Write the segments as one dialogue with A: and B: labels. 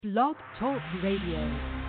A: Blog Talk Radio.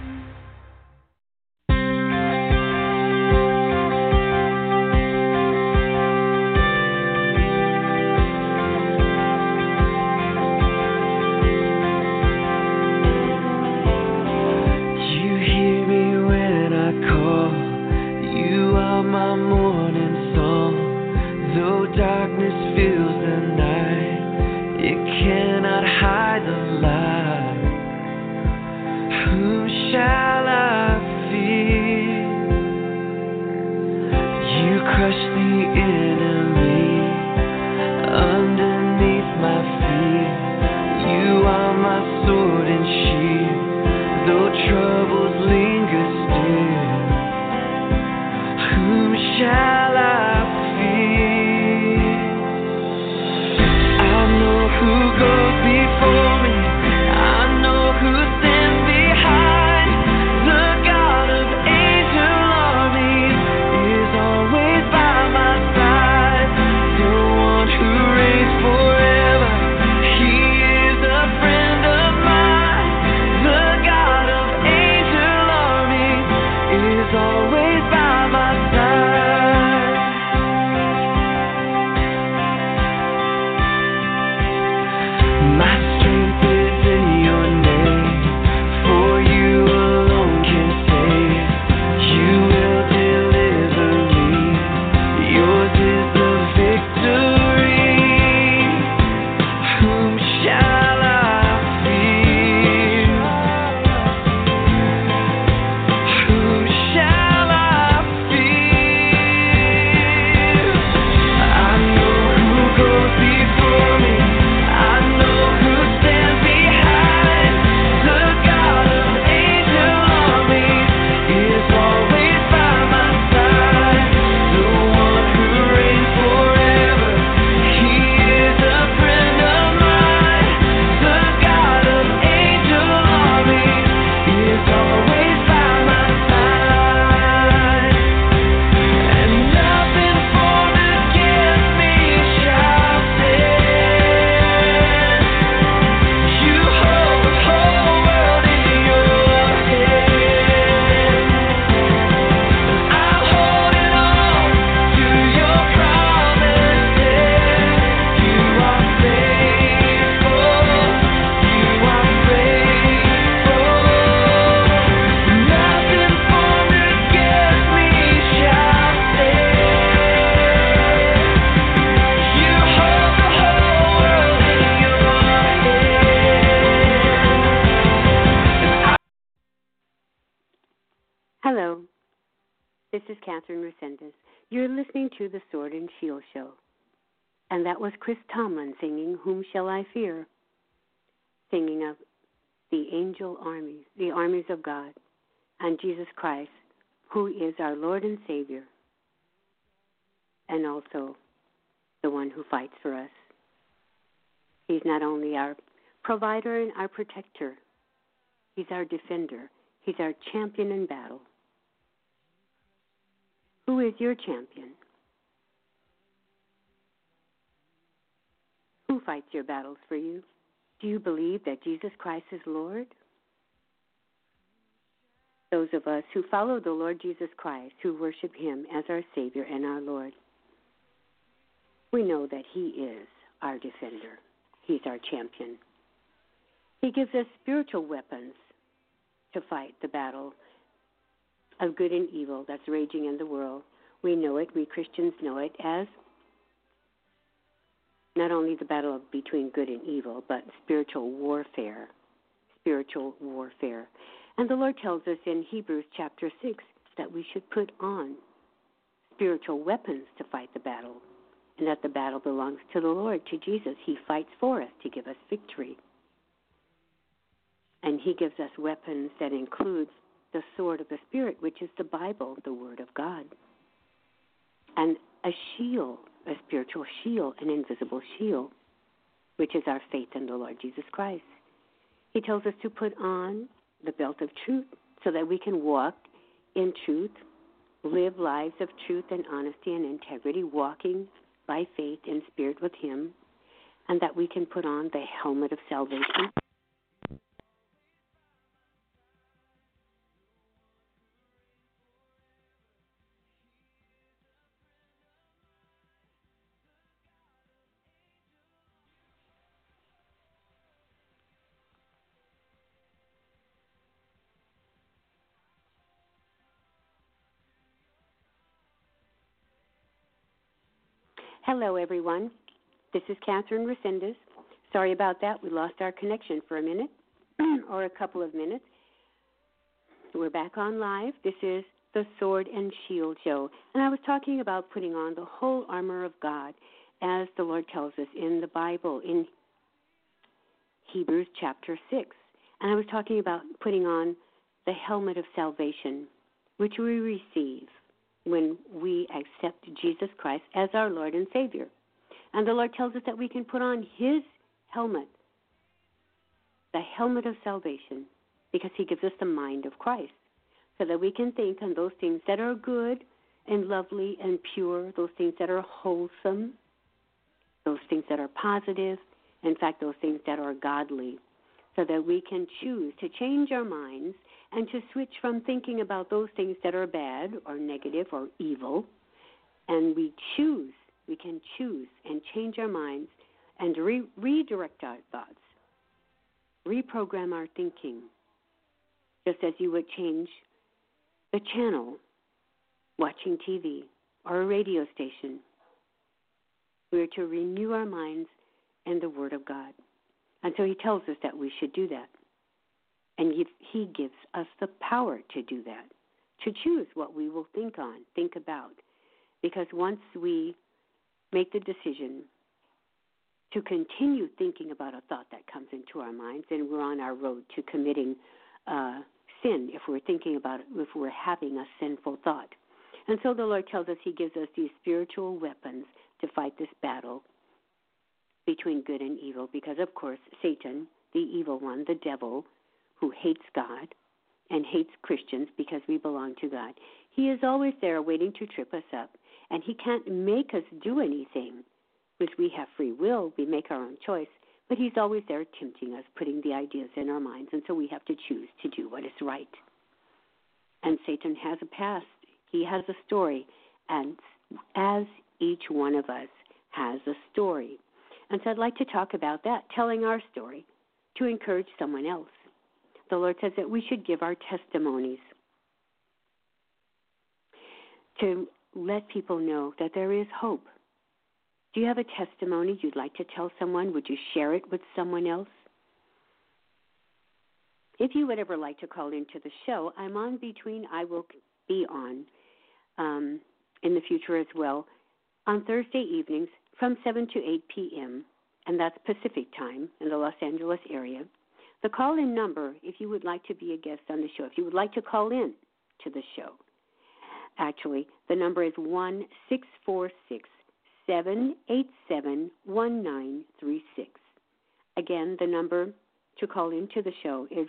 B: To the Sword and Shield Show. And that was Chris Tomlin singing Whom Shall I Fear? Singing of the angel armies, the armies of God, and Jesus Christ, who is our Lord and Savior, and also the one who fights for us. He's not only our provider and our protector, he's our defender, he's our champion in battle. Who is your champion? Who fights your battles for you? Do you believe that Jesus Christ is Lord? Those of us who follow the Lord Jesus Christ, who worship him as our Savior and our Lord, we know that he is our defender. He's our champion. He gives us spiritual weapons to fight the battle of good and evil that's raging in the world. We know it, we Christians know it as not only the battle between good and evil, but spiritual warfare. Spiritual warfare. And the Lord tells us in Hebrews chapter 6 that we should put on spiritual weapons to fight the battle, and that the battle belongs to the Lord, to Jesus. He fights for us to give us victory. And he gives us weapons that includes the sword of the Spirit, which is the Bible, the Word of God, and a shield, a spiritual shield, an invisible shield, which is our faith in the Lord Jesus Christ. He tells us to put on the belt of truth so that we can walk in truth, live lives of truth and honesty and integrity, walking by faith in spirit with him, and that we can put on the helmet of salvation Hello, everyone. This is Catherine Resendez. Sorry about that. We lost our connection for a minute or a couple of minutes. We're back on live. This is the Sword and Shield Show. And I was talking about putting on the whole armor of God as the Lord tells us in the Bible in Hebrews chapter 6. And I was talking about putting on the helmet of salvation, which we receive when we accept Jesus Christ as our Lord and Savior. And the Lord tells us that we can put on His helmet, the helmet of salvation, because He gives us the mind of Christ, so that we can think on those things that are good and lovely and pure, those things that are wholesome, those things that are positive, in fact, those things that are godly, so that we can choose to change our minds and to switch from thinking about those things that are bad or negative or evil, and we can choose and change our minds and redirect our thoughts, reprogram our thinking, just as you would change the channel watching TV or a radio station. We are to renew our minds in the Word of God. And so He tells us that we should do that. And He gives us the power to do that, to choose what we will think about. Because once we make the decision to continue thinking about a thought that comes into our minds, then we're on our road to committing sin if we're thinking about it, if we're having a sinful thought. And so the Lord tells us He gives us these spiritual weapons to fight this battle between good and evil, because, of course, Satan, the evil one, the devil, who hates God and hates Christians because we belong to God, he is always there waiting to trip us up, and he can't make us do anything, because we have free will, we make our own choice, but he's always there tempting us, putting the ideas in our minds, and so we have to choose to do what is right. And Satan has a past. He has a story, and as each one of us has a story. And so I'd like to talk about that, telling our story to encourage someone else. The Lord says that we should give our testimonies to let people know that there is hope. Do you have a testimony you'd like to tell someone? Would you share it with someone else? If you would ever like to call into the show, I'm on between, I will be on in the future as well, on Thursday evenings from 7 to 8 p.m., and that's Pacific time in the Los Angeles area. The call-in number, if you would like to be a guest on the show, if you would like to call in to the show, actually, the number is 1-646-787-1936. Again, the number to call into the show is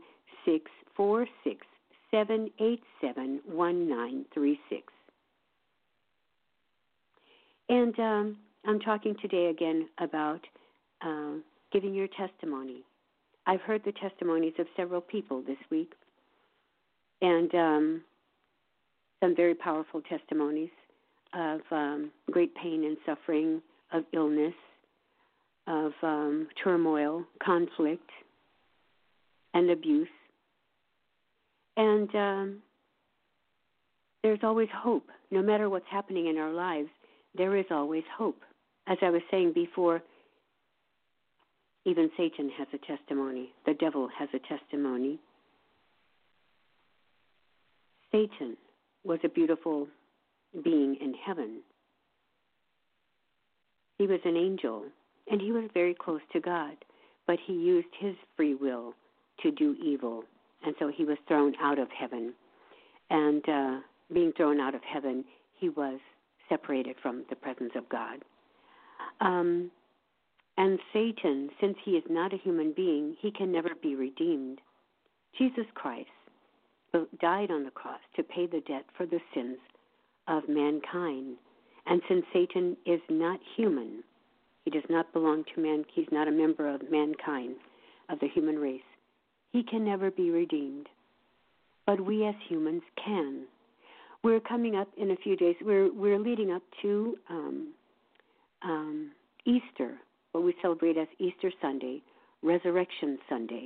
B: 1-646-787-1936. And I'm talking today again about giving your testimony. I've heard the testimonies of several people this week, and some very powerful testimonies of great pain and suffering, of illness, of turmoil, conflict, and abuse. And there's always hope. No matter what's happening in our lives, there is always hope. As I was saying before, even Satan has a testimony. The devil has a testimony. Satan was a beautiful being in heaven. He was an angel, and he was very close to God, but he used his free will to do evil, and so he was thrown out of heaven. And being thrown out of heaven, he was separated from the presence of God. And Satan, since he is not a human being, he can never be redeemed. Jesus Christ died on the cross to pay the debt for the sins of mankind. And since Satan is not human, he does not belong to man, he's not a member of mankind, of the human race, he can never be redeemed. But we as humans can. We're coming up in a few days, we're leading up to Easter, what we celebrate as Easter Sunday, Resurrection Sunday,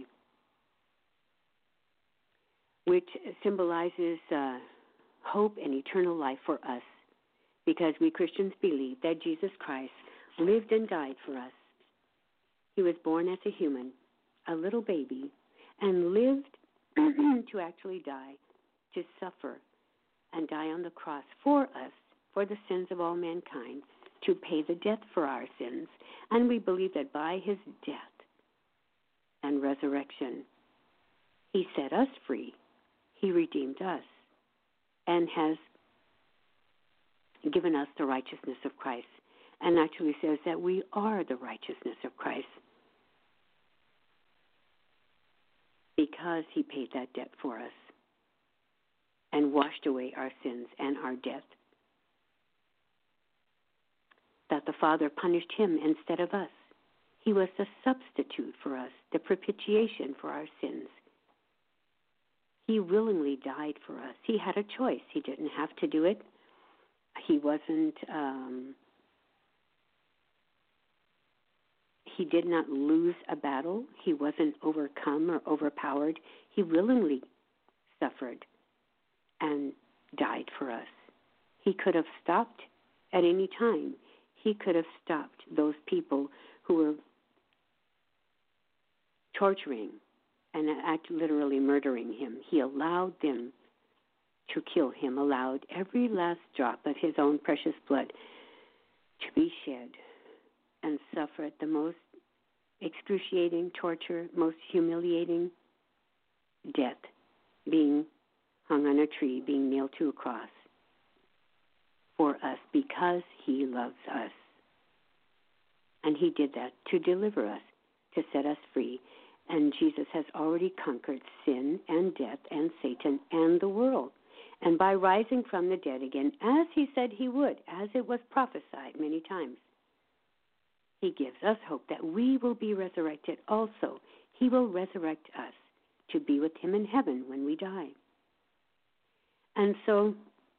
B: which symbolizes hope and eternal life for us because we Christians believe that Jesus Christ lived and died for us. He was born as a human, a little baby, and lived to actually die, to suffer and die on the cross for us, for the sins of all mankind, to pay the debt for our sins. And we believe that by his death and resurrection, he set us free. He redeemed us and has given us the righteousness of Christ, and actually says that we are the righteousness of Christ because he paid that debt for us and washed away our sins and our debt. That the Father punished him instead of us. He was the substitute for us, the propitiation for our sins. He willingly died for us. He had a choice. He didn't have to do it. He wasn't, he did not lose a battle. He wasn't overcome or overpowered. He willingly suffered and died for us. He could have stopped at any time. He could have stopped those people who were torturing and literally murdering him. He allowed them to kill him, allowed every last drop of his own precious blood to be shed and suffer the most excruciating torture, most humiliating death, being hung on a tree, being nailed to a cross for us because he loves us. And he did that to deliver us, to set us free. And Jesus has already conquered sin and death and Satan and the world. And by rising from the dead again, as he said he would, as it was prophesied many times, he gives us hope that we will be resurrected also. He will resurrect us to be with him in heaven when we die. And so,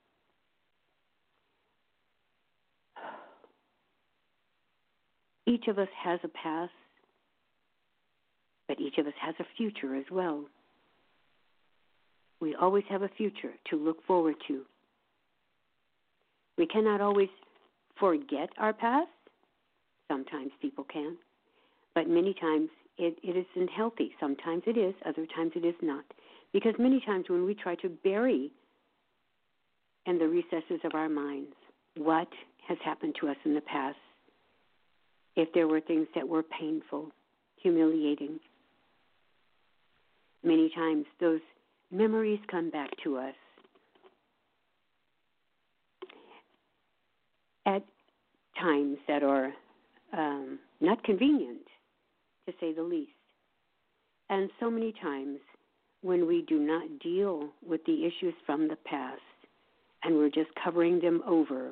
B: each of us has a past, but each of us has a future as well. We always have a future to look forward to. We cannot always forget our past. Sometimes people can. But many times it isn't healthy. Sometimes it is, other times it is not. Because many times when we try to bury in the recesses of our minds what has happened to us in the past, if there were things that were painful, humiliating, many times those memories come back to us at times that are not convenient, to say the least. And so many times when we do not deal with the issues from the past and we're just covering them over,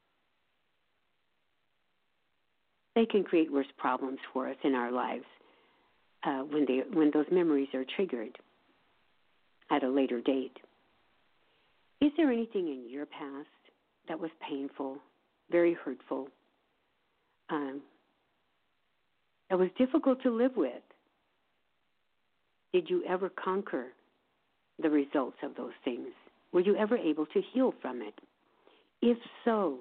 B: they can create worse problems for us in our lives when those memories are triggered at a later date. Is there anything in your past that was painful, very hurtful, that was difficult to live with? Did you ever conquer the results of those things? Were you ever able to heal from it? If so,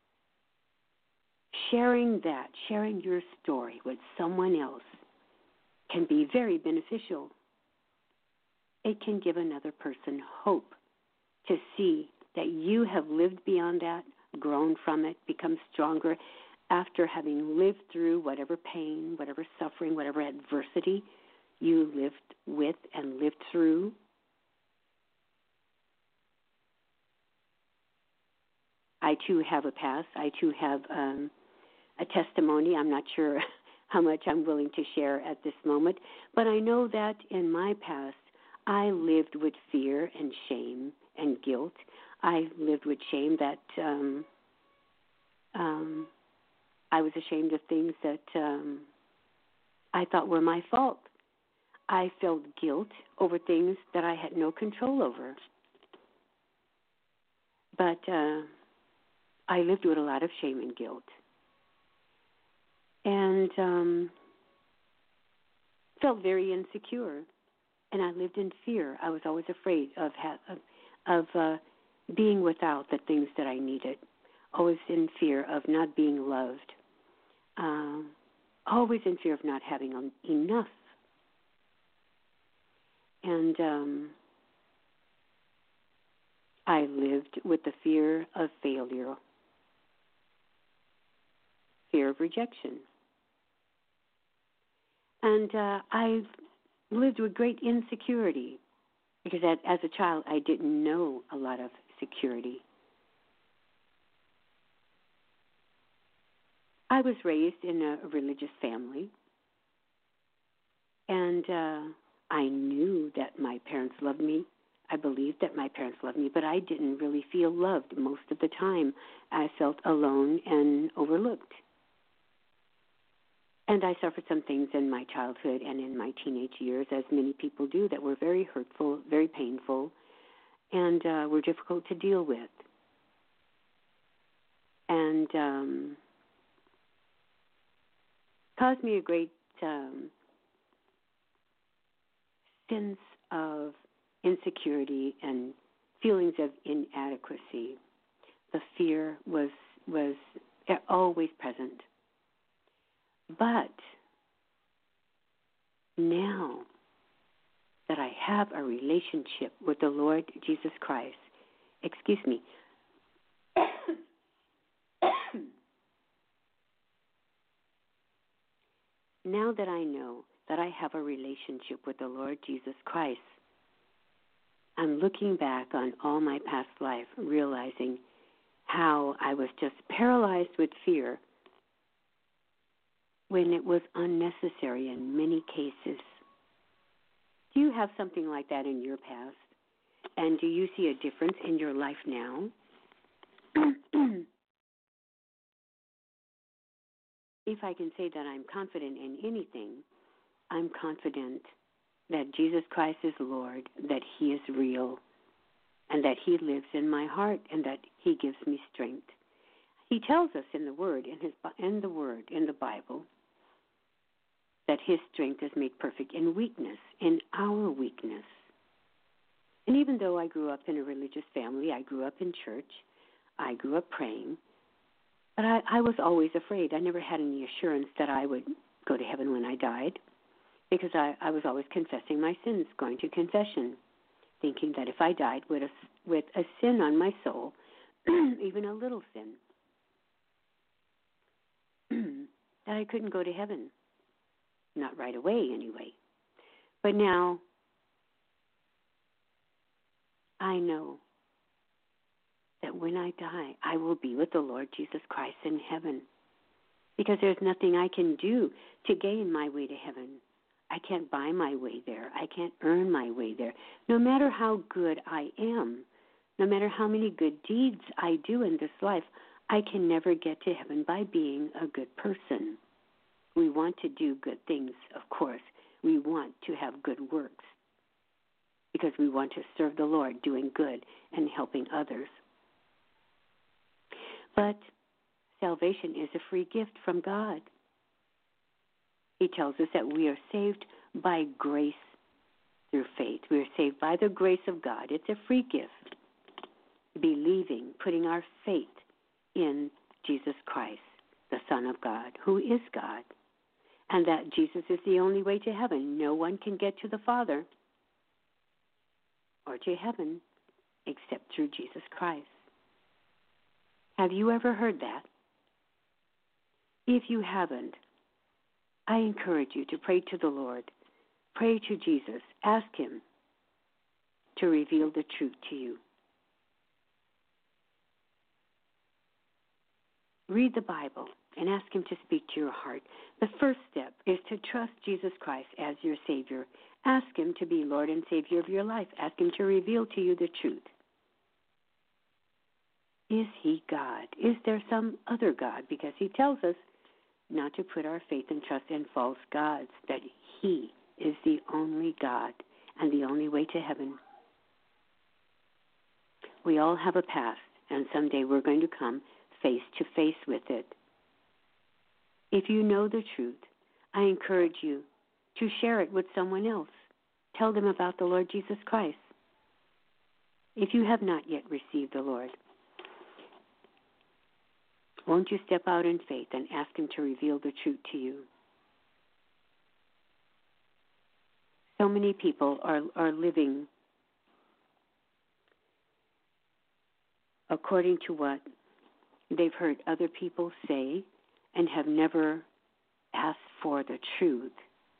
B: sharing your story with someone else can be very beneficial. It can give another person hope to see that you have lived beyond that, grown from it, become stronger after having lived through whatever pain, whatever suffering, whatever adversity you lived with and lived through. I, too, have a past. I, too, have a testimony. I'm not sure how much I'm willing to share at this moment, but I know that in my past, I lived with fear and shame and guilt. I lived with shame that I was ashamed of things that I thought were my fault. I felt guilt over things that I had no control over. But I lived with a lot of shame and guilt. And felt very insecure. And I lived in fear. I was always afraid of being without the things that I needed. always in fear of not being loved, always in fear of not having enough. And I lived with the fear of failure, fear of rejection. And I lived with great insecurity because as a child I didn't know a lot of security. I was raised in a religious family, and I knew that my parents loved me. I believed that my parents loved me, but I didn't really feel loved most of the time. I felt alone and overlooked. And I suffered some things in my childhood and in my teenage years, as many people do, that were very hurtful, very painful, and were difficult to deal with. And caused me a great sense of insecurity and feelings of inadequacy. The fear was always present. But now that I have a relationship with the Lord Jesus Christ, now that I know that I have a relationship with the Lord Jesus Christ, I'm looking back on all my past life, realizing how I was just paralyzed with fear when it was unnecessary in many cases. Do you have something like that in your past? And do you see a difference in your life now? If I can say that I'm confident in anything, I'm confident that Jesus Christ is Lord, that He is real, and that He lives in my heart, and that He gives me strength. He tells us in the Word, in the Bible, that His strength is made perfect in weakness, in our weakness. And even though I grew up in a religious family, I grew up in church, I grew up praying, but I was always afraid. I never had any assurance that I would go to heaven when I died, because I was always confessing my sins, going to confession, thinking that if I died with a sin on my soul, even a little sin, that I couldn't go to heaven. Not right away, anyway. But now, I know that when I die, I will be with the Lord Jesus Christ in heaven. Because there's nothing I can do to gain my way to heaven. I can't buy my way there. I can't earn my way there. No matter how good I am, no matter how many good deeds I do in this life, I can never get to heaven by being a good person. We want to do good things, of course. We want to have good works because we want to serve the Lord, doing good and helping others. But salvation is a free gift from God. He tells us that we are saved by grace through faith. We are saved by the grace of God. It's a free gift. Believing, putting our faith in Jesus Christ, the Son of God, who is God, and that Jesus is the only way to heaven. No one can get to the Father or to heaven except through Jesus Christ. Have you ever heard that? If you haven't, I encourage you to pray to the Lord. Pray to Jesus. Ask Him to reveal the truth to you. Read the Bible and ask Him to speak to your heart. The first step is to trust Jesus Christ as your Savior. Ask Him to be Lord and Savior of your life. Ask Him to reveal to you the truth. Is He God? Is there some other God? Because He tells us not to put our faith and trust in false gods, that He is the only God and the only way to heaven. We all have a past, and someday we're going to come face to face with it. If you know the truth, I encourage you to share it with someone else. Tell them about the Lord Jesus Christ. If you have not yet received the Lord, Won't you step out in faith and ask him to reveal the truth to you? So many people are living according to what they've heard other people say and have never asked for the truth.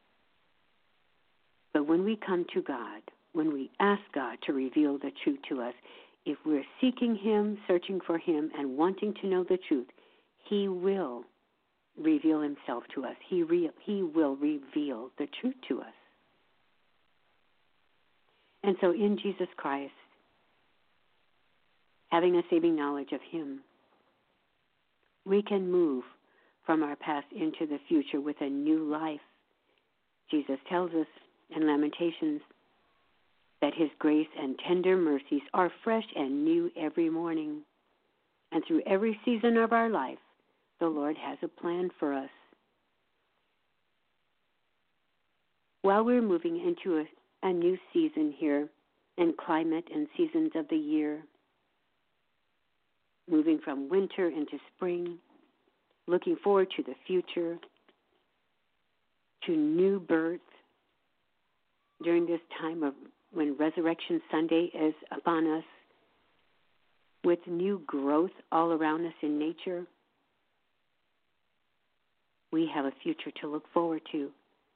B: But when we come to God, when we ask God to reveal the truth to us, if we're seeking him, searching for him, and wanting to know the truth, he will reveal himself to us. He will reveal the truth to us. And so in Jesus Christ, having a saving knowledge of him, we can move from our past into the future with a new life. Jesus tells us in Lamentations that his grace and tender mercies are fresh and new every morning. And through every season of our life, the Lord has a plan for us. While we're moving into a new season here, and climate and seasons of the year, moving from winter into spring, looking forward to the future, to new birth during this time of when Resurrection Sunday is upon us, with new growth all around us in nature. We have a future to look forward to,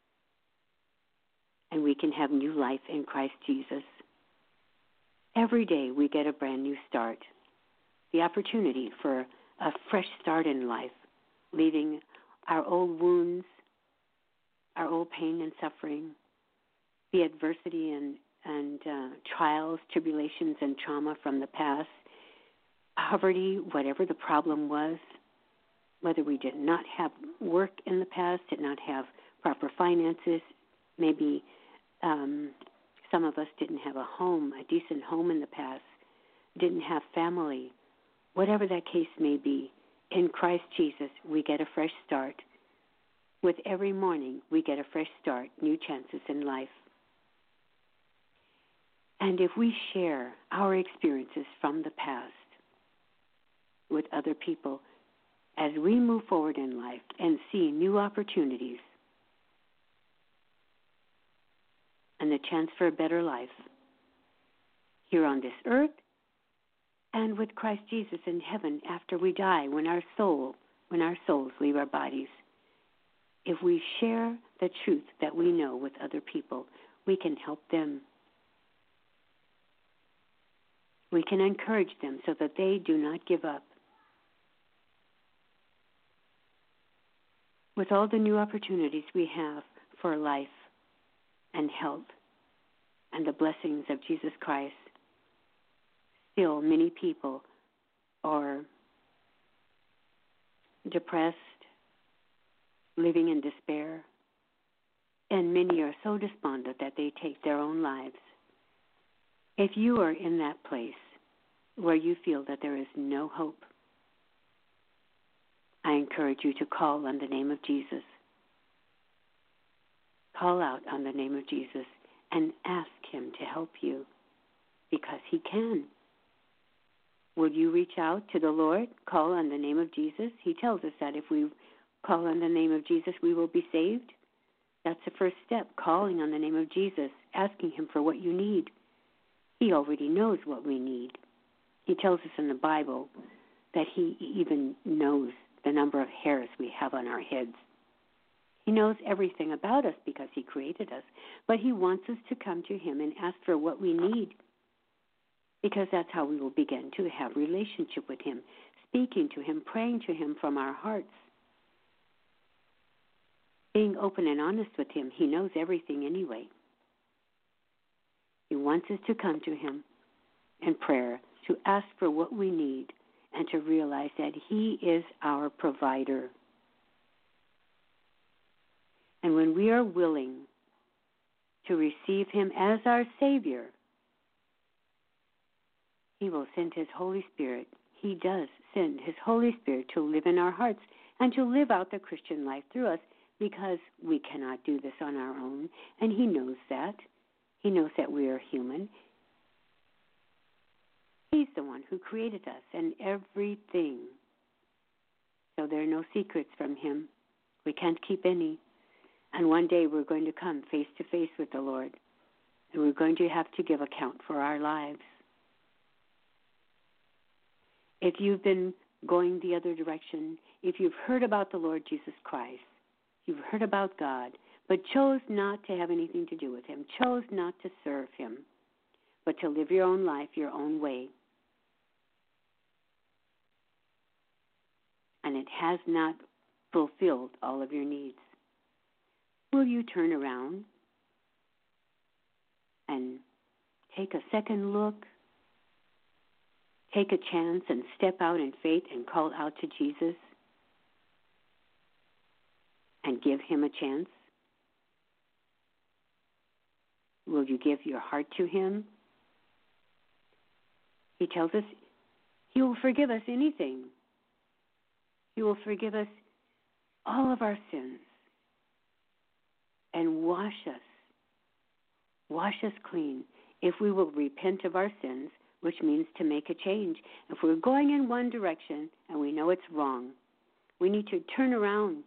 B: and we can have new life in Christ Jesus. Every day we get a brand new start, the opportunity for a fresh start in life, leaving our old wounds, our old pain and suffering, the adversity and trials, tribulations, and trauma from the past, poverty, whatever the problem was, whether we did not have work in the past, did not have proper finances, maybe some of us didn't have a home, a decent home in the past, didn't have family, whatever that case may be. In Christ Jesus, we get a fresh start. With every morning, we get a fresh start, new chances in life. And if we share our experiences from the past with other people, as we move forward in life and see new opportunities and the chance for a better life here on this earth and with Christ Jesus in heaven after we die, when our souls leave our bodies, if we share the truth that we know with other people, we can help them. We can encourage them so that they do not give up. With all the new opportunities we have for life and health and the blessings of Jesus Christ, still many people are depressed, living in despair, and many are so despondent that they take their own lives. If you are in that place where you feel that there is no hope, I encourage you to call on the name of Jesus. Call out on the name of Jesus and ask him to help you, because he can. Would you reach out to the Lord, call on the name of Jesus? He tells us that if we call on the name of Jesus, we will be saved. That's the first step, calling on the name of Jesus, asking him for what you need. He already knows what we need. He tells us in the Bible that he even knows the number of hairs we have on our heads. He knows everything about us because he created us, but he wants us to come to him and ask for what we need, because that's how we will begin to have relationship with him, speaking to him, praying to him from our hearts, being open and honest with him. He knows everything anyway. He wants us to come to him in prayer, to ask for what we need, and to realize that he is our provider. And when we are willing to receive him as our Savior, he will send his Holy Spirit. He does send his Holy Spirit to live in our hearts and to live out the Christian life through us, because we cannot do this on our own, and he knows that. He knows that we are human. He's the one who created us, and everything So there are no secrets from him. We can't keep any. And one day we're going to come face to face with the Lord. And we're going to have to give account for our lives. If you've been going the other direction, if you've heard about the Lord Jesus Christ, you've heard about God, but chose not to have anything to do with him, chose not to serve him, but to live your own life your own way, and it has not fulfilled all of your needs, will you turn around and take a second look, take a chance and step out in faith and call out to Jesus and give him a chance? Will you give your heart to him? He tells us he will forgive us anything. He will forgive us all of our sins and wash us clean if we will repent of our sins, which means to make a change. If we're going in one direction and we know it's wrong, we need to turn around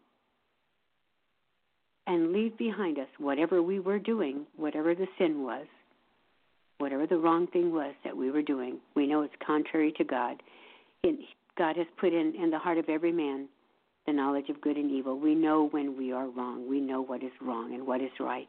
B: and leave behind us whatever we were doing, whatever the sin was, whatever the wrong thing was that we were doing. We know it's contrary to God. God has put in the heart of every man the knowledge of good and evil. We know when we are wrong. We know what is wrong and what is right.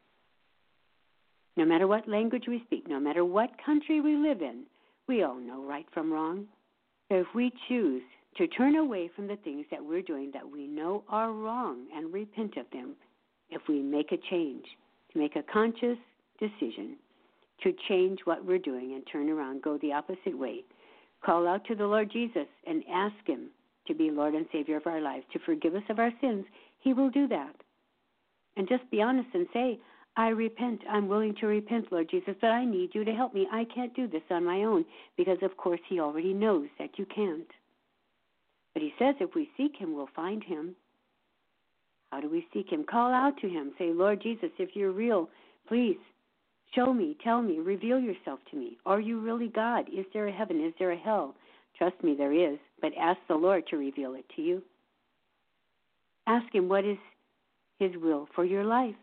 B: No matter what language we speak, no matter what country we live in, we all know right from wrong. So if we choose to turn away from the things that we're doing that we know are wrong and repent of them, if we make a change, to make a conscious decision to change what we're doing and turn around, go the opposite way, call out to the Lord Jesus and ask him to be Lord and Savior of our lives, to forgive us of our sins, he will do that. And just be honest and say, I repent. I'm willing to repent, Lord Jesus, but I need you to help me. I can't do this on my own, because, of course, he already knows that you can't. But he says if we seek him, we'll find him. How do we seek him? Call out to him. Say, Lord Jesus, if you're real, please show me, tell me, reveal yourself to me. Are you really God? Is there a heaven? Is there a hell? Trust me, there is, but ask the Lord to reveal it to you. Ask him what is his will for your life.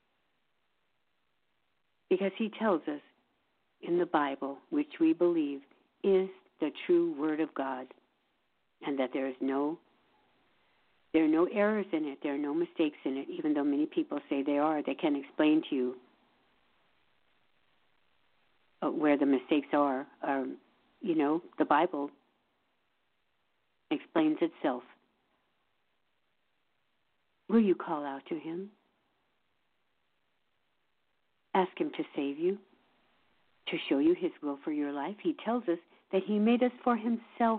B: Because he tells us in the Bible, which we believe is the true Word of God, and that there are no errors in it, there are no mistakes in it, even though many people say they are. They can't explain to you where the mistakes are. The Bible explains itself. Will you call out to him? Ask him to save you, to show you his will for your life. He tells us that he made us for himself,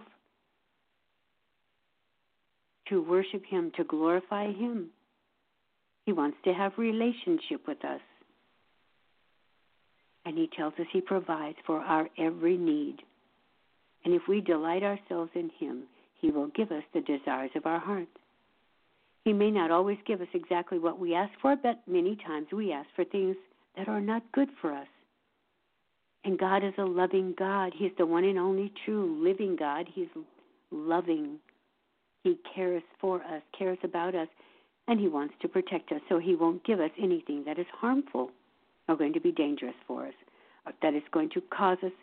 B: to worship him, to glorify him. He wants to have relationship with us. And he tells us he provides for our every need. And if we delight ourselves in him, he will give us the desires of our heart. He may not always give us exactly what we ask for, but many times we ask for things that are not good for us. And God is a loving God. He's the one and only true living God. He's loving. He cares for us, cares about us, and he wants to protect us, so he won't give us anything that is harmful or going to be dangerous for us, or that is going to cause us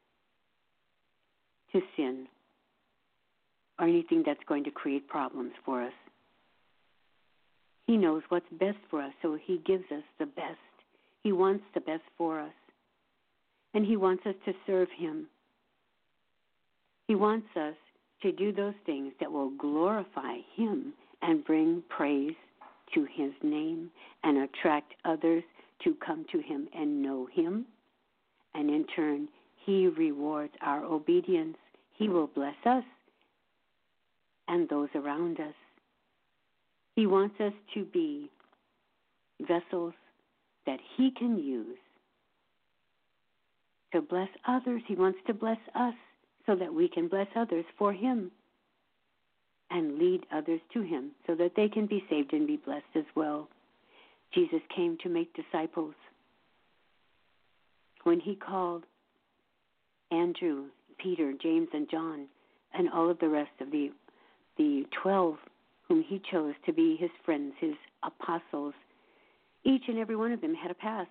B: to sin, or anything that's going to create problems for us. He knows what's best for us, so he gives us the best. He wants the best for us, and he wants us to serve him. He wants us to do those things that will glorify him and bring praise to his name and attract others to come to him and know him. And in turn, he rewards our obedience. He will bless us and those around us. He wants us to be vessels that he can use to bless others. He wants to bless us so that we can bless others for him and lead others to him so that they can be saved and be blessed as well. Jesus came to make disciples. When he called Andrew, Peter, James, and John, and all of the rest of the the 12 whom he chose to be his friends, his apostles, each and every one of them had a past.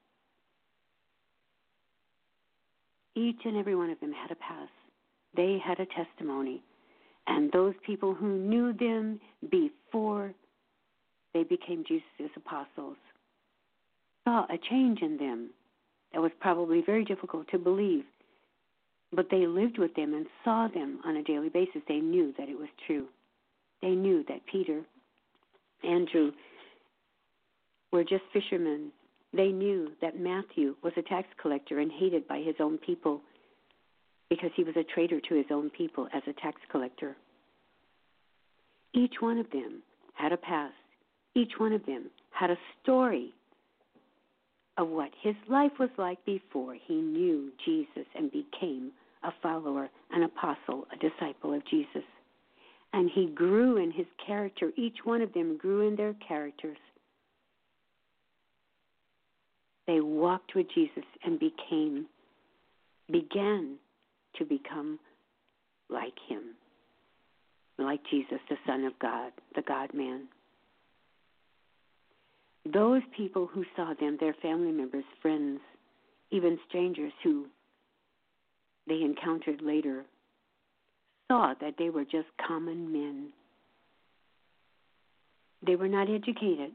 B: Each and every one of them had a past. They had a testimony. And those people who knew them before they became Jesus' apostles saw a change in them that was probably very difficult to believe. But they lived with them and saw them on a daily basis. They knew that it was true. They knew that Peter, Andrew were just fishermen. They knew that Matthew was a tax collector and hated by his own people because he was a traitor to his own people as a tax collector. Each one of them had a past. Each one of them had a story of what his life was like before he knew Jesus and became a follower, an apostle, a disciple of Jesus. And he grew in his character. Each one of them grew in their characters. They walked with Jesus and began to become like him, like Jesus, the Son of God, the God-man. Those people who saw them, their family members, friends, even strangers who they encountered later, saw that they were just common men. They were not educated,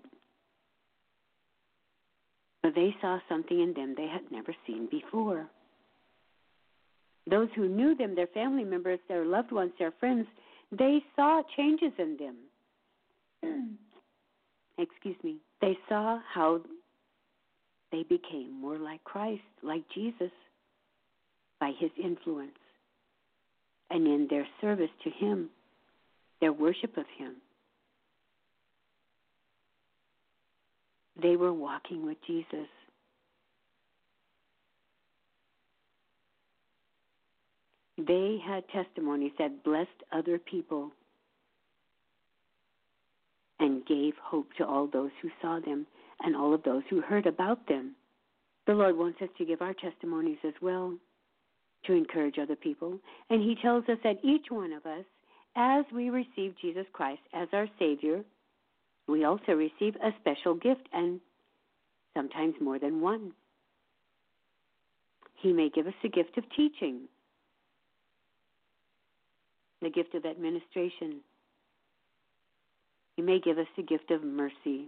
B: but they saw something in them they had never seen before. Those who knew them, their family members, their loved ones, their friends, they saw changes in them. Excuse me. They saw how they became more like Christ, like Jesus, by his influence. And in their service to him, their worship of him, they were walking with Jesus. They had testimonies that blessed other people and gave hope to all those who saw them and all of those who heard about them. The Lord wants us to give our testimonies as well, to encourage other people. And he tells us that each one of us, as we receive Jesus Christ as our Savior, we also receive a special gift, and sometimes more than one. He may give us a gift of teaching, the gift of administration. He may give us the gift of mercy,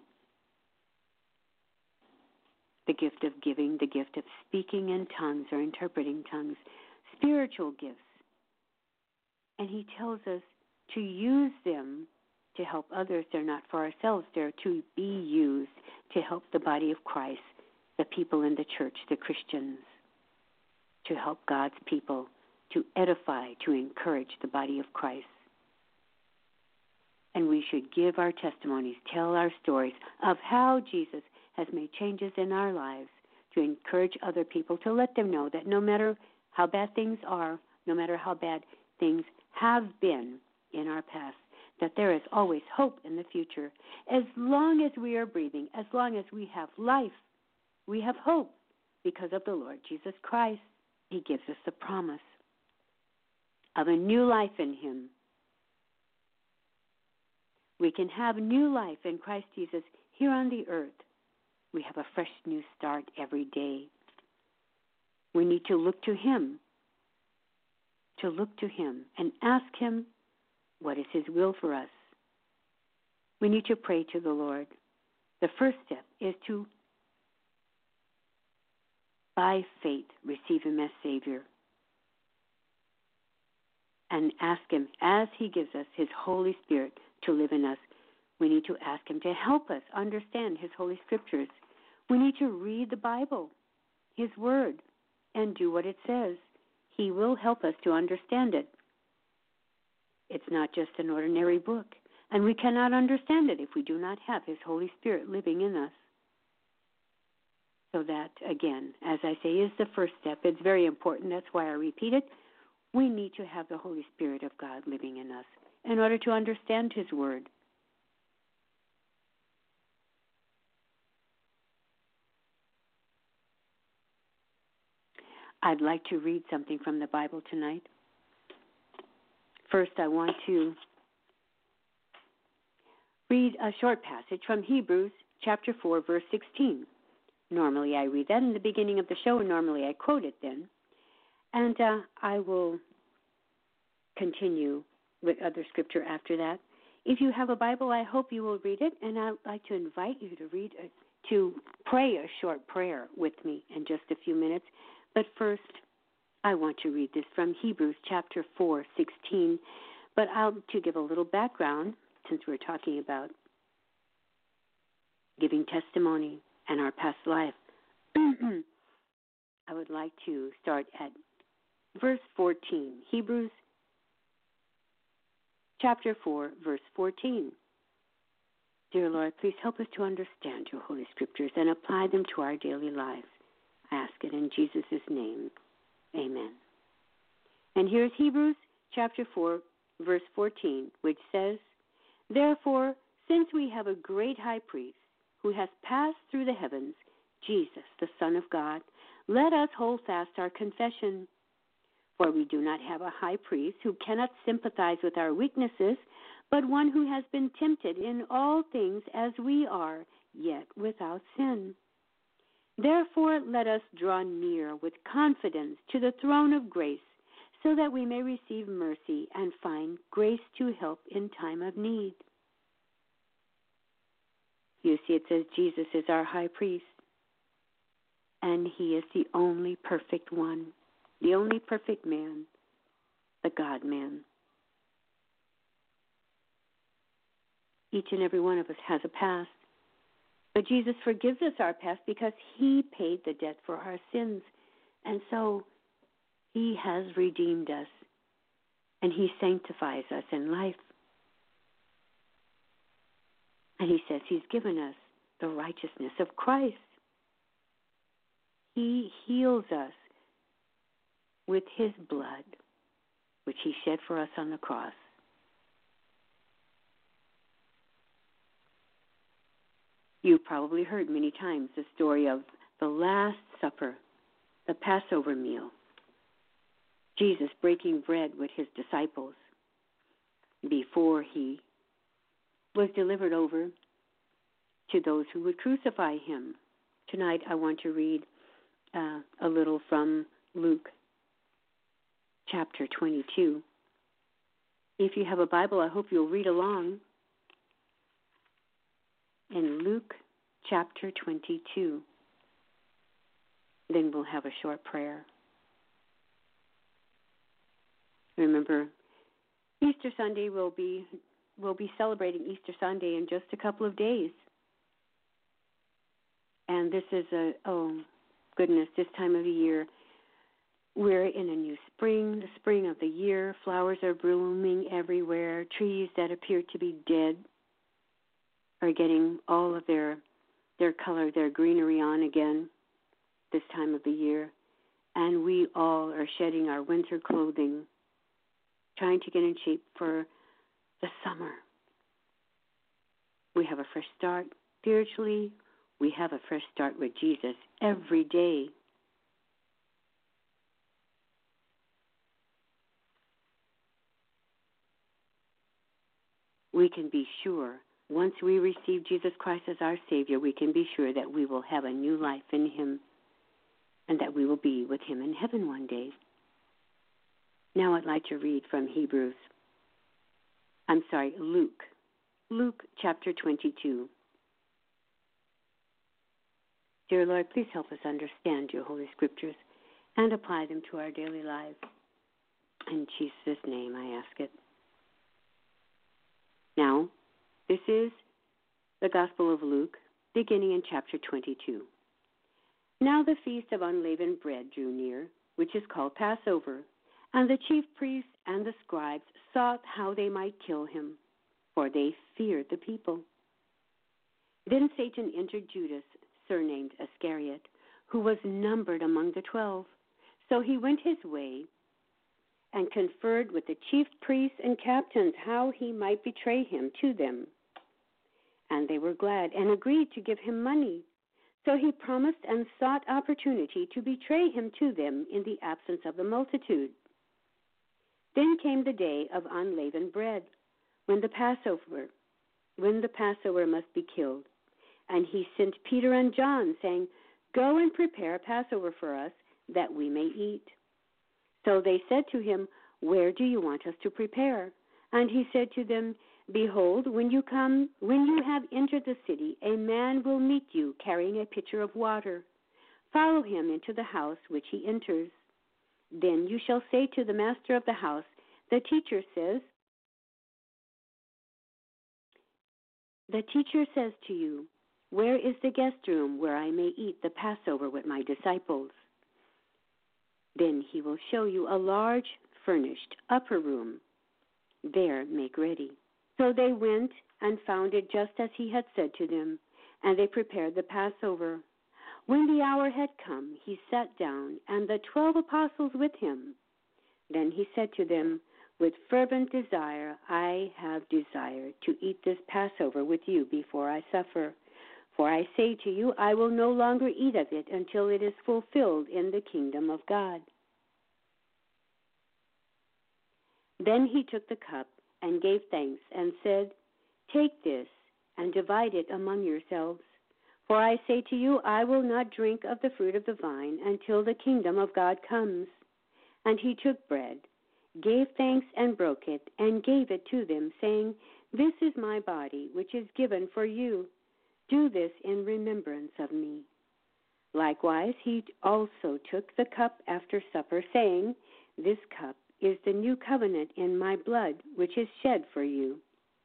B: the gift of giving, the gift of speaking in tongues or interpreting tongues, spiritual gifts. And he tells us to use them to help others. They're not for ourselves. They're to be used to help the body of Christ, the people in the church, the Christians, to help God's people, to edify, to encourage the body of Christ. And we should give our testimonies, tell our stories of how Jesus has made changes in our lives to encourage other people, to let them know that no matter how bad things are, no matter how bad things have been in our past, that there is always hope in the future. As long as we are breathing, as long as we have life, we have hope because of the Lord Jesus Christ. He gives us the promise of a new life in him. We can have new life in Christ Jesus here on the earth. We have a fresh new start every day. We need to look to him, and ask him what is his will for us. We need to pray to the Lord. The first step is to, by faith, receive him as Savior. And ask him, as he gives us his Holy Spirit to live in us, we need to ask him to help us understand his Holy Scriptures. We need to read the Bible, his Word, and do what it says. He will help us to understand it. It's not just an ordinary book, and we cannot understand it if we do not have his Holy Spirit living in us. So that, again, as I say, is the first step. It's very important. That's why I repeat it. We need to have the Holy Spirit of God living in us in order to understand his Word. I'd like to read something from the Bible tonight. First, I want to read a short passage from Hebrews chapter 4, verse 16. Normally I read that in the beginning of the show, and normally I quote it then. And I will continue with other scripture after that. If you have a Bible, I hope you will read it, and I'd like to invite you to pray a short prayer with me in just a few minutes. But first, I want to read this from Hebrews chapter 4, 16. But to give a little background, since we're talking about giving testimony and our past life, I would like to start at verse 14. Hebrews chapter 4, verse 14. Dear Lord, please help us to understand your Holy Scriptures and apply them to our daily lives. I ask it in Jesus' name. Amen. And here's Hebrews chapter 4, verse 14, which says, Therefore, since we have a great high priest who has passed through the heavens, Jesus, the Son of God, let us hold fast our confession. For we do not have a high priest who cannot sympathize with our weaknesses, but one who has been tempted in all things as we are, yet without sin. Therefore, let us draw near with confidence to the throne of grace, so that we may receive mercy and find grace to help in time of need. You see, it says Jesus is our high priest, and he is the only perfect one, the only perfect man, the God-man. Each and every one of us has a past. But Jesus forgives us our past because he paid the debt for our sins. And so he has redeemed us, and he sanctifies us in life. And he says he's given us the righteousness of Christ. He heals us with his blood, which he shed for us on the cross. You've probably heard many times the story of the Last Supper, the Passover meal. Jesus breaking bread with his disciples before he was delivered over to those who would crucify him. Tonight I want to read a little from Luke chapter 22. If you have a Bible, I hope you'll read along. In Luke chapter 22. Then we'll have a short prayer. Remember, Easter Sunday we'll be celebrating Easter Sunday in just a couple of days. And this is this time of the year, we're in a new spring, the spring of the year. Flowers are blooming everywhere. Trees that appear to be dead are getting all of their color, their greenery on again this time of the year. And we all are shedding our winter clothing, trying to get in shape for the summer. We have a fresh start spiritually. We have a fresh start with Jesus every day. We can be sure, once we receive Jesus Christ as our Savior, we can be sure that we will have a new life in him and that we will be with him in heaven one day. Now I'd like to read from Luke chapter 22. Dear Lord, please help us understand your Holy Scriptures and apply them to our daily lives. In Jesus' name I ask it. Now, this is the Gospel of Luke, beginning in chapter 22. Now the feast of unleavened bread drew near, which is called Passover, and the chief priests and the scribes sought how they might kill him, for they feared the people. Then Satan entered Judas, surnamed Iscariot, who was numbered among the 12. So he went his way and conferred with the chief priests and captains how he might betray him to them. And they were glad and agreed to give him money. So he promised and sought opportunity to betray him to them in the absence of the multitude. Then came the day of unleavened bread, when the Passover. when the Passover must be killed. And he sent Peter and John, saying, Go and prepare Passover for us, that we may eat. So they said to him, Where do you want us to prepare? And he said to them, Behold, when you have entered the city, a man will meet you carrying a pitcher of water. Follow him into the house which he enters. Then you shall say to the master of the house, The teacher says to you, Where is the guest room where I may eat the Passover with my disciples? Then he will show you a large, furnished upper room. There make ready. So they went and found it just as he had said to them, and they prepared the Passover. When the hour had come, he sat down, and the 12 apostles with him. Then he said to them, With fervent desire I have desired to eat this Passover with you before I suffer. For I say to you, I will no longer eat of it until it is fulfilled in the kingdom of God. Then he took the cup and gave thanks and said, Take this and divide it among yourselves. For I say to you, I will not drink of the fruit of the vine until the kingdom of God comes. And he took bread, gave thanks and broke it, and gave it to them, saying, This is my body, which is given for you. Do this in remembrance of me. Likewise, he also took the cup after supper, saying, This cup is the new covenant in my blood, which is shed for you.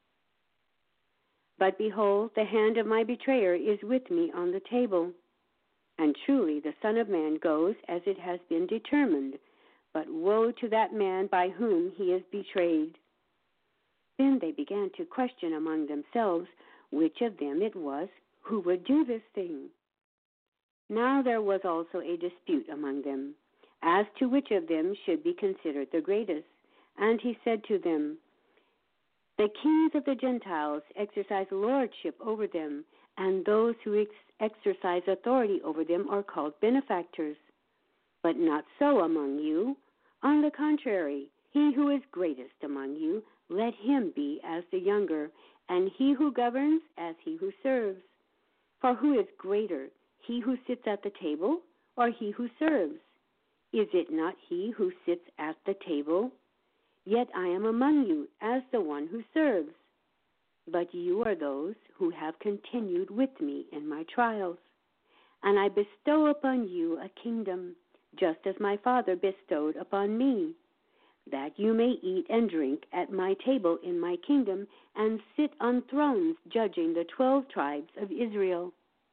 B: But behold, the hand of my betrayer is with me on the table. And truly the Son of Man goes as it has been determined, but woe to that man by whom he is betrayed. Then they began to question among themselves which of them it was who would do this thing. Now there was also a dispute among them, as to which of them should be considered the greatest. And he said to them, The kings of the Gentiles exercise lordship over them, and those who exercise authority over them are called benefactors. But not so among you. On the contrary, he who is greatest among you, let him be as the younger, and he who governs as he who serves. For who is greater, he who sits at the table, or he who serves? Is it not he who sits at the table? Yet I am among you as the one who serves. But you are those who have continued with me in my trials. And I bestow upon you a kingdom, just as my Father bestowed upon me, that you may eat and drink at my table in my kingdom, and sit on thrones judging the 12 tribes of Israel.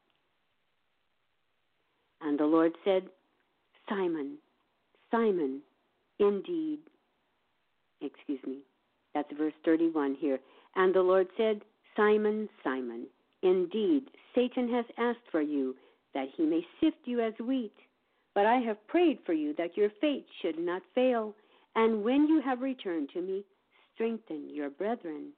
B: And the Lord said, Simon, Simon, indeed. That's verse 31 here. And the Lord said, Simon, Simon, indeed, Satan has asked for you, that he may sift you as wheat. But I have prayed for you that your faith should not fail. And when you have returned to me, strengthen your brethren.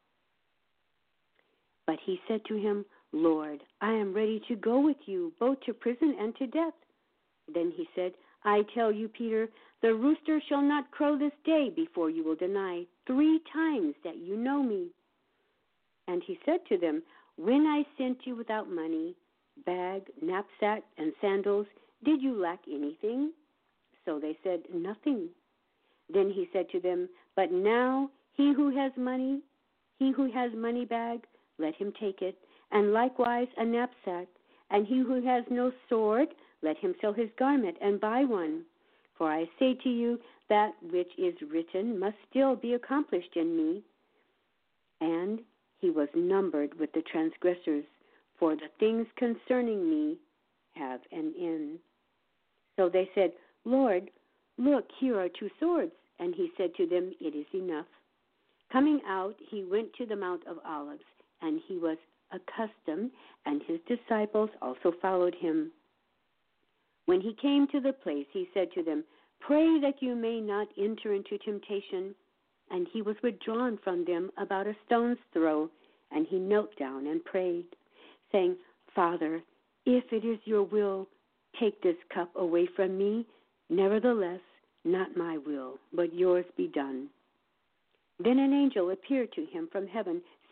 B: But he said to him, Lord, I am ready to go with you, both to prison and to death. Then he said, I tell you, Peter, the rooster shall not crow this day before you will deny 3 times that you know me. And he said to them, When I sent you without money, bag, knapsack, and sandals, did you lack anything? So they said, Nothing. Then he said to them, But now he who has money bag, let him take it, and likewise a knapsack. And he who has no sword, let him sell his garment and buy one. For I say to you, that which is written must still be accomplished in me. And he was numbered with the transgressors, for the things concerning me have an end. So they said, Lord, look, here are 2 swords. And he said to them, It is enough. Coming out, he went to the Mount of Olives, and he was accustomed, and his disciples also followed him. When he came to the place, he said to them, Pray that you may not enter into temptation. And he was withdrawn from them about a stone's throw, and he knelt down and prayed, saying, Father, if it is your will, take this cup away from me. Nevertheless, not my will, but yours be done. Then an angel appeared to him from heaven,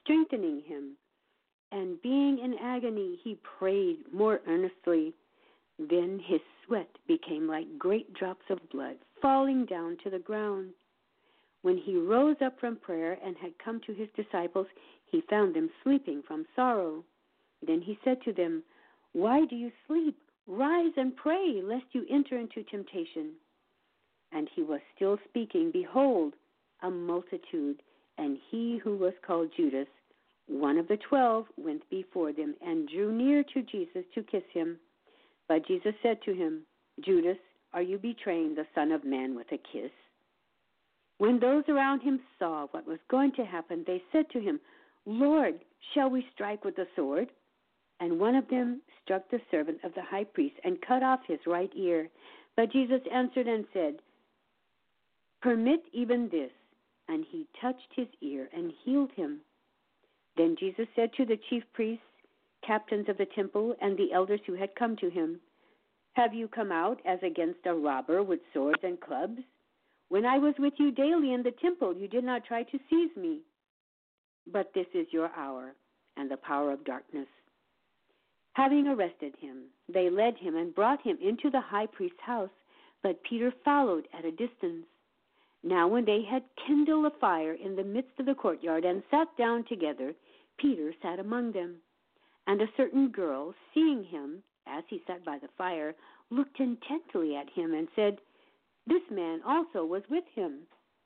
B: strengthening him. And being in agony, he prayed more earnestly. Then his sweat became like great drops of blood falling down to the ground. When he rose up from prayer and had come to his disciples, he found them sleeping from sorrow. Then he said to them, "Why do you sleep? Rise and pray, lest you enter into temptation." And he was still speaking. Behold, a multitude, and he who was called Judas, one of the 12, went before them and drew near to Jesus to kiss him. But Jesus said to him, "Judas, are you betraying the Son of Man with a kiss?" When those around him saw what was going to happen, they said to him, "Lord, shall we strike with the sword?" And one of them struck the servant of the high priest and cut off his right ear. But Jesus answered and said, "Permit even this." And he touched his ear and healed him. Then Jesus said to the chief priests, captains of the temple, and the elders who had come to him, "Have you come out as against a robber with swords and clubs? When I was with you daily in the temple, you did not try to seize me. But this is your hour and the power of darkness." Having arrested him, they led him and brought him into the high priest's house, but Peter followed at a distance. Now when they had kindled a fire in the midst of the courtyard and sat down together, Peter sat among them. And a certain girl, seeing him as he sat by the fire, looked intently at him and said, "This man also was with him."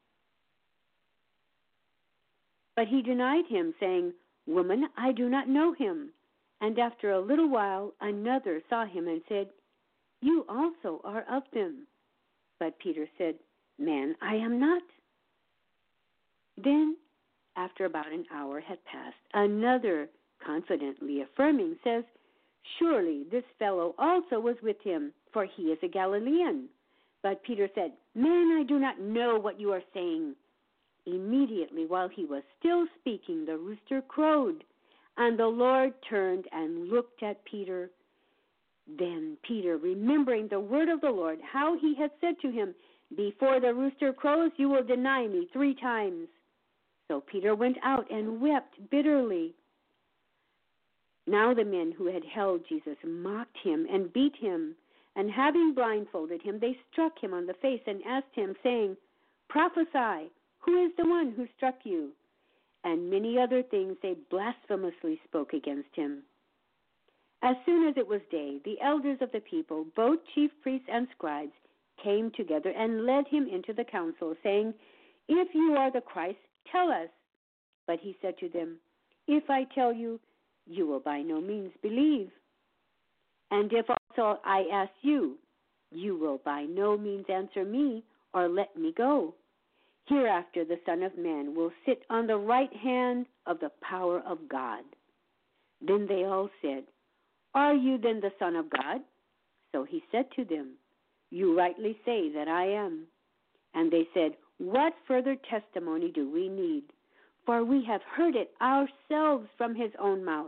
B: But he denied him, saying, "Woman, I do not know him." And after a little while another saw him and said, "You also are of them." But Peter said, "Man, I am not." Then, after about an hour had passed, another, confidently affirming, says, "Surely this fellow also was with him, for he is a Galilean." But Peter said, "Man, I do not know what you are saying." Immediately, while he was still speaking, the rooster crowed, and the Lord turned and looked at Peter. Then Peter, remembering the word of the Lord, how he had said to him, "Before the rooster crows, you will deny me 3 times." So Peter went out and wept bitterly. Now the men who had held Jesus mocked him and beat him, and having blindfolded him, they struck him on the face and asked him, saying, "Prophesy, who is the one who struck you?" And many other things they blasphemously spoke against him. As soon as it was day, the elders of the people, both chief priests and scribes, came together and led him into the council, saying, "If you are the Christ, tell us." But he said to them, "If I tell you, you will by no means believe. And if also I ask you, you will by no means answer me or let me go. Hereafter the Son of Man will sit on the right hand of the power of God." Then they all said, "Are you then the Son of God?" So he said to them, "You rightly say that I am." And they said, "What further testimony do we need? For we have heard it ourselves from his own mouth."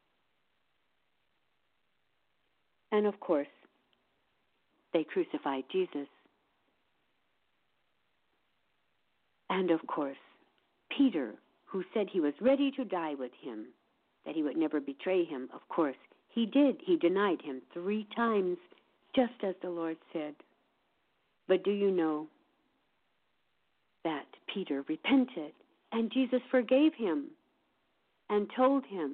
B: And of course, they crucified Jesus. And of course, Peter, who said he was ready to die with him, that he would never betray him, of course, he did. He denied him 3 times, just as the Lord said. But do you know that Peter repented and Jesus forgave him and told him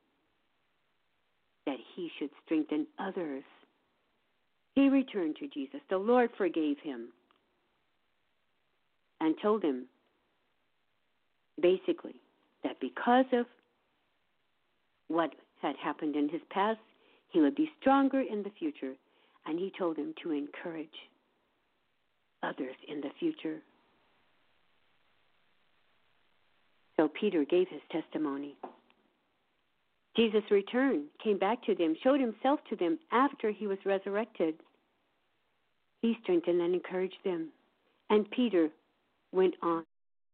B: that he should strengthen others? He returned to Jesus. The Lord forgave him and told him basically that because of what had happened in his past, he would be stronger in the future. And he told him to encourage others in the future. So Peter gave his testimony. Jesus returned, came back to them, showed himself to them after he was resurrected. He strengthened and encouraged them. And Peter went on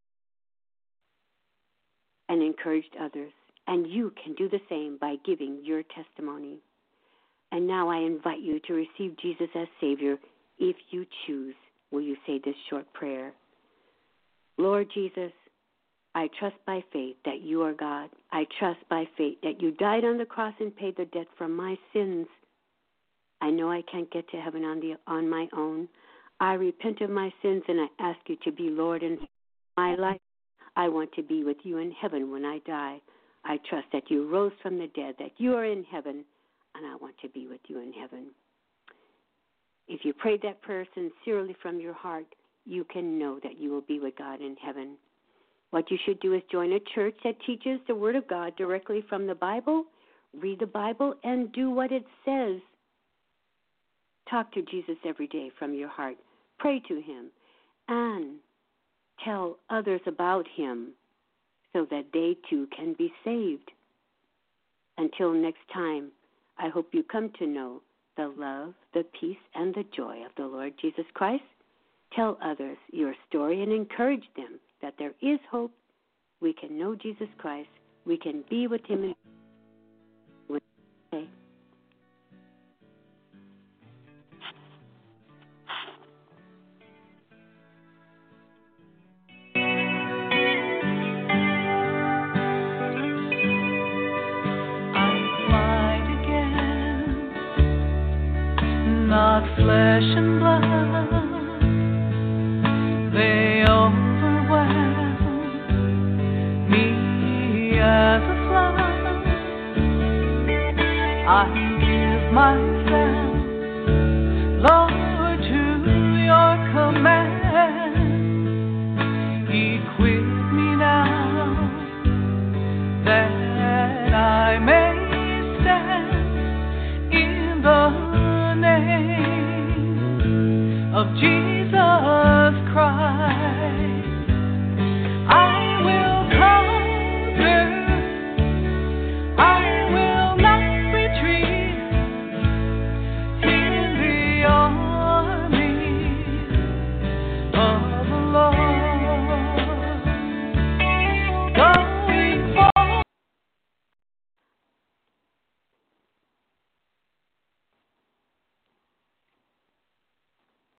B: and encouraged others. And you can do the same by giving your testimony. And now I invite you to receive Jesus as Savior. If you choose, will you say this short prayer? Lord Jesus, I trust by faith that you are God. I trust by faith that you died on the cross and paid the debt for my sins. I know I can't get to heaven on my own. I repent of my sins and I ask you to be Lord in my life. I want to be with you in heaven when I die. I trust that you rose from the dead, that you are in heaven, and I want to be with you in heaven. If you prayed that prayer sincerely from your heart, you can know that you will be with God in heaven. What you should do is join a church that teaches the Word of God directly from the Bible, read the Bible, and do what it says. Talk to Jesus every day from your heart. Pray to him, and tell others about him so that they too can be saved. Until next time, I hope you come to know the love, the peace, and the joy of the Lord Jesus Christ. Tell others your story and encourage them that there is hope. We can know Jesus Christ. We can be with him.
C: Not flesh and blood, they overwhelm me as a flood. I give myself, Lord, to your command.